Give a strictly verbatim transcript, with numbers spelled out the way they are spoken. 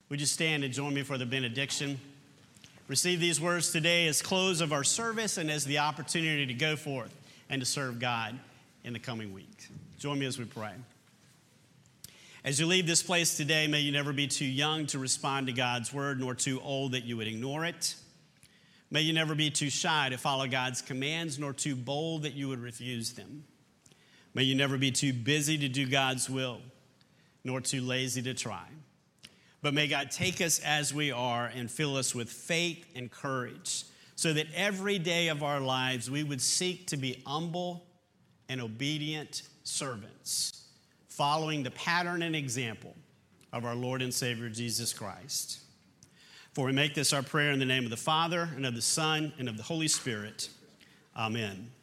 Would you stand and join me for the benediction? Receive these words today as close of our service and as the opportunity to go forth and to serve God in the coming week. Join me as we pray. As you leave this place today, may you never be too young to respond to God's word, nor too old that you would ignore it. May you never be too shy to follow God's commands, nor too bold that you would refuse them. May you never be too busy to do God's will, nor too lazy to try. But may God take us as we are and fill us with faith and courage, so that every day of our lives we would seek to be humble and obedient servants, following the pattern and example of our Lord and Savior Jesus Christ. For we make this our prayer in the name of the Father, and of the Son, and of the Holy Spirit. Amen.